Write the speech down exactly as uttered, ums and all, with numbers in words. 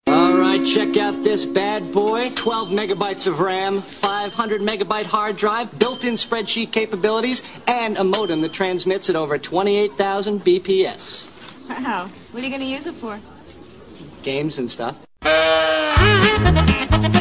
All right, check out this bad boy. twelve megabytes of RAM, five hundred megabyte hard drive, built-in spreadsheet capabilities, and a modem that transmits at over twenty-eight thousand B P S. Wow. What are you going to use it for? Games and stuff.